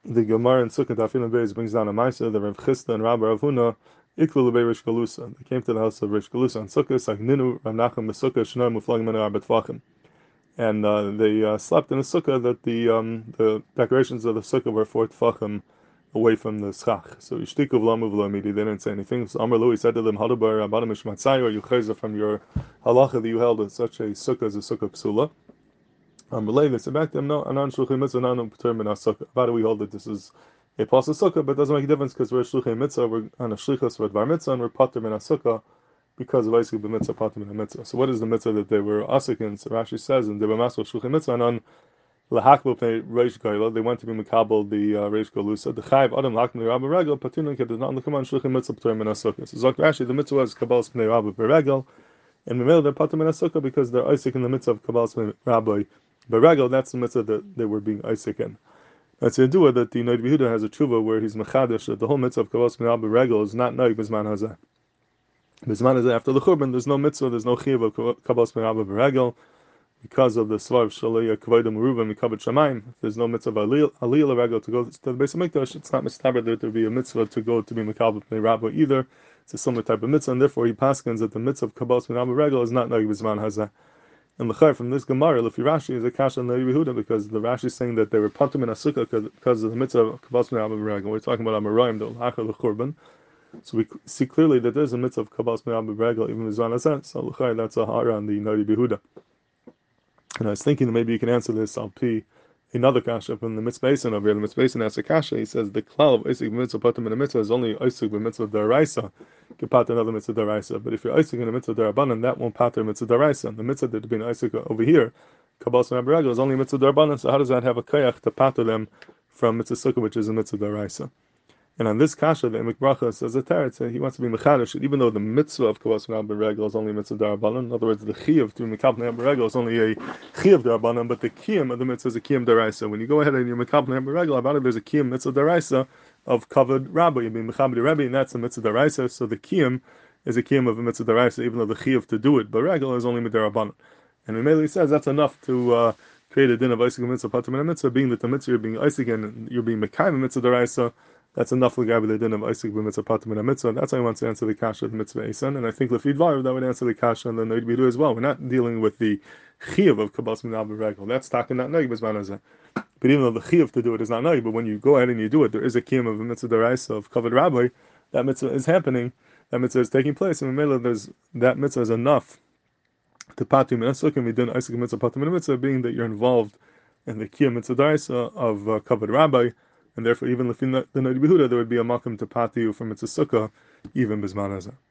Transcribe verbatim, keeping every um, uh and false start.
the Gemara in Sukkot Afin Beis brings down a Maisa, the Rav Chisda and Rabbi Rav Huna, Iklu Lebei Rish Galusa. They came to the house of Rish Galusa on Sukkot, Sagninu, Rav Nachum, Sukkot, Shnoi Muflagim and Arbet Tvachim. And uh, they uh, slept in a sukkah that the um, the decorations of the sukkah were four tefachim away from the schach. So Yishtiku v'lamu v'lo they didn't say anything. So Amar Lui said to them, Hadabar Rabbanim Mishmatzai, or you chayza from your halacha that you held that such a sukkah as a sukkah psula. Amar Lui, they said back to him, no, anan shluchei mitzvah, anan p'ter min sukkah. Why do we hold that this is a possible sukkah? But it doesn't make a difference because we're shluchei mitzvah, we're on a shlichus for dvar mitzvah, and we're pater min sukkah, because of Isaac b'mitzvah patim in a mitzvah. So what is the mitzvah that they were asik in? So Rashi says, and they were masol shluchim mitzvah, and on lahakbel pnei reish gaila, they went to be mikabel the uh, reish galusa. The chayv adam lahakbel rabba regel patinu ked does not look on shluchim mitzvah patim min sukkah. So Zok Rashi, the mitzvah was kabbalas pnei rabba beregel, and memel they're patim in sukkah because they're Isaac in the mitzvah of kabbalas pnei rabba beregel. That's the mitzvah that they were being Isaac in. That's the idua that the Noid Yehuda has a tshuva where he's mechadish that the whole mitzvah of kabbalas pnei rabba beregel is not noig b'zman hazeh. Bisman is after the Churban, there's no mitzvah, there's no chiyuv of kabbalas pnei rabba beregel because of the svar shalei kavod meruva mikabed shamayim. There's no mitzvah aliyah regel to go to the Beis Hamikdash. It's not mistaber that there be a mitzvah to go to be mikabed pnei rabba either. It's a similar type of mitzvah, and therefore he paskins that the mitzvah of kabbalas pnei rabba regel is not like bisman hazeh. And l'chayr from this Gemara, Lefi Rashi is a kasha on the Yehuda because the Rashi is saying that they were patum in a sukkah because of the mitzvah of kabbalas pnei rabba beregel. We're talking about Amarayim, the l'achar l'churban. So we see clearly that there's a mitzvah of kabbalas pnei rabba beregel even Mizvan Hazeh. So l'chayr that's a hara on the Nari Behuda. And I was thinking that maybe you can answer this al pi another kasha from the mitzvah basin over here. The mitzvah basin asks a kasha. He says the klal of Isaac mitzvah patum in a mitzvah is only Isaac mitzvah daraisa can pater another mitzvah daraisa. But if you're Isaac in a mitzvah darabanan, that won't pater mitzvah daraisa. The mitzvah that being Isaac over here, kabbalas pnei rabba beregel is only mitzvah darabanan. So how does that have a kayach to pater them from mitzvah sukkah, which is a mitzvah daraisa? And on this kasha, the Emek Bracha says a teretz, he wants to be mechadish, even though the mitzvah of kabbalas pnei rabba beregel is only mitzvah darabanan. In other words, the chiyuv to be mikabel pnei rabba beregel is only a chiyuv darabanan, but the kiyum of the mitzvah is a kiyum daraisa. When you go ahead and you mikabel pnei rabba beregel, about it there's a kiyum mitzvah daraisa of kavod rabba. You be mechabed rabbi, and that's a mitzvah daraisa. So the kiyum is a kiyum of a mitzvah daraisa, even though the chiyuv to do it beregel is only midarabanan. And Mimeli says that's enough to uh, create a din of Isaac mitzvah patum in a mitzvah, being that the mitzvah you're being Isaac and you're being mekayim mitzvah daraisa. That's enough for the din of Isaac b'mitzvah patum in a mitzvah. That's how he wants to answer the kasha of mitzvah esan. And I think Lefid Dvar that would answer the kasha and the Noid Bidu as well. We're not dealing with the chiyuv of kabbalas pnei rabba beregel. That's talking not noig b'zman hazeh. But even though the chiyuv to do it is not noig, but when you go ahead and you do it, there is a kiyum of a mitzvah daraisa of kavod rabbi. That mitzvah is happening. That mitzvah is taking place. And in there's that mitzvah is enough to patum in a sukkah and we did Isaac mitzvah patum in a mitzvah, being that you're involved in the kiyum mitzvah daraisa of uh, kavod rabbi. And therefore, even if in the Noid Yehuda, there would be a makom to pati you from its sukkah, even bisman hazeh.